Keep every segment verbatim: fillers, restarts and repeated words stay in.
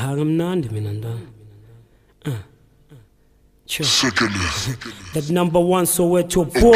Hagamnandi minanda. Uh. Sure. Second. That number one, so we're to boy.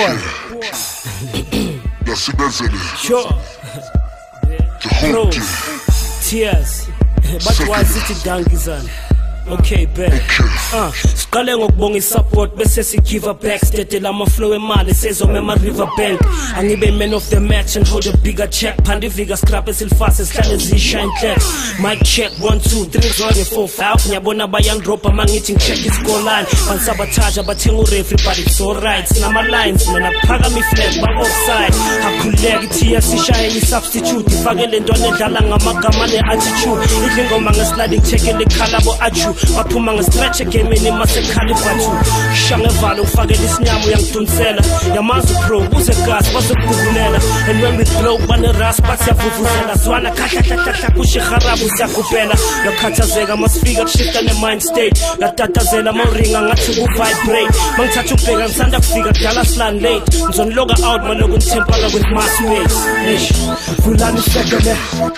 That's it. Sure. Bro. Tears. But why is it donkey? Okay, bet. Uh, siqale ngokubonga support bese si give up back state lama flow emali sezome ma river bank angibe man of the match and hold a bigger check phandi vika scrap esilfast esihlale zishine check mic check one two three four five ngiyabona bayan drop mangithi check iscore line ban sabotage abathenga ureferee but it's all right sinama lines mina phakama iflag ba offside akhuleka ithi sishaye ni substitute ifake lento nedlala ngamagama ne attitude idle ngoma ngesliding check le khala bo achu baphuma nge-stretch egameni masekhalifatu shangevalo ufakela isinyama uyangidunisela yamazi pro uze gas bazokugugulela and when we blow bane-ras bathi siyavuvuzela zwana khahlahlahlahla kushe harabu siyakhuphela yakhathazeka masifika kushifta ne-mind state yatatazela mawuringa ngathi ku-vibrate mangithatha ukubheka ngisanda kufika kudala slan late ngizoniloka out maloku ngithempaka with my space eish vulani sekele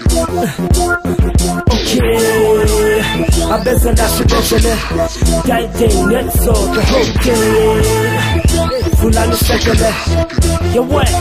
okay abezela shibeshele guiding net so the whole day fulani sekele you wet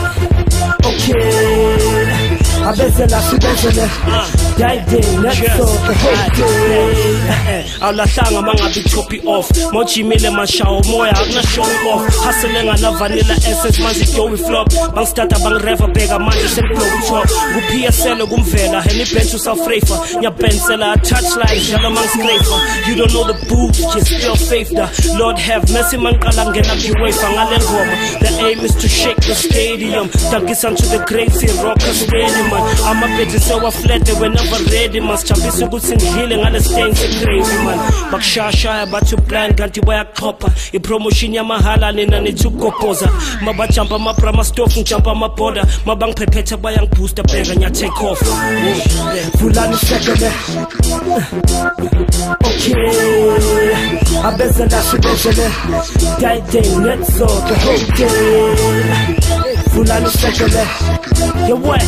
okay abezela shibeshele guiding net so the whole day awulahlanga mangabe choppy off mojimile mashawo moya akuna show off hustle ngana vanilla essence manje dough flop bang starter bang rever bega manje sekublow top ku P S L kumvela henny bench South Fraser nyapensela touchline jalo mang scraper you don't know the boo just still faith da Lord have mercy man qala ngena kuwafa ngale ngoma the aim is to shake the stadium takisa to the crazy rocker stadium I'm a bit so flat whenever ready must chapisa ukuthi ngidlile ngale stain crazy man bakshasha bathu plan kanti bayakhopha ipromotion yamahala nina nithukopoza mabajumpa maprama stove ngijumpa amaborder mabangiphephetha bayangibooster bheka nya take off fulani sekele okay abezela shibeshele guiding net so the whole day fulani sekele you wet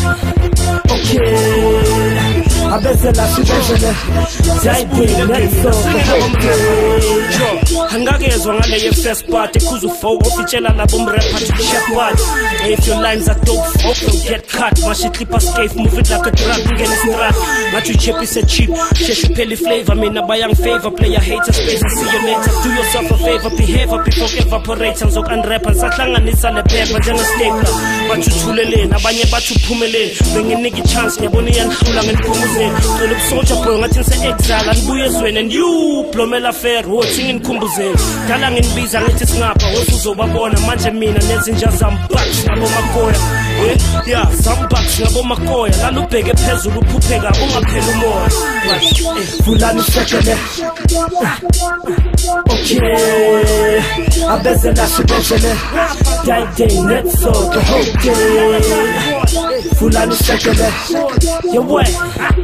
okay abezela shibeshele guiding net so the whole day hangakezwa ngale ye first part ekuza ufoko ofitshela labo mrapper to shepherd if your lines are dope folk don't get cut mashi clip us cave move it like a drug ngene strap ngathi chip is a cheap sheshu peli flavor mina bayang favor player hater space see you later do yourself a favor behave before evaporate ngizok unrapper sahlanganisa le paper njenge stapler bathuthuleleni abanye bathuphumeleni benginike chance ngiyabona iyanhlula ngeniphumuzeni cela ubusoja boy ngathi ngise exile angibuye ezweni and you blomela fair watching inkumbuzeni dala nginibiza ngithi singapha uzobabona manje mina nezinja zambucks ngabo makoya eh yeah zambucks ngabo makoya lana ubheke phezulu uphupheka ungaphela umoya fulani sekele okay abezela shibeshele guiding net so the whole day fulani sekele you wet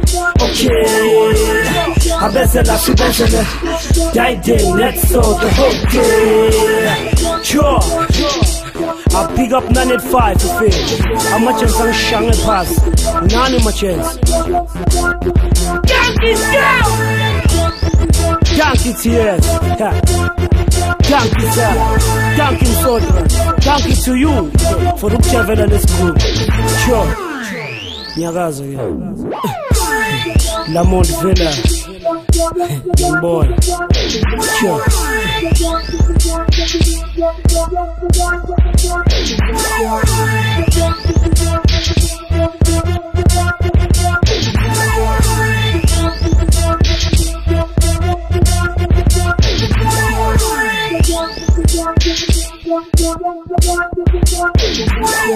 okay abezela shibeshele guiding net so the whole day sure I pick up nine eight five to feel how much I'm going to shang and pass none of my chance Yankee down Yankee tears Yankee sir Yankee soldier Yankee to you for the travel and the school sure Nyagazo ya Lamont Villa young boy sure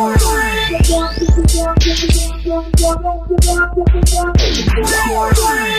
Yeah.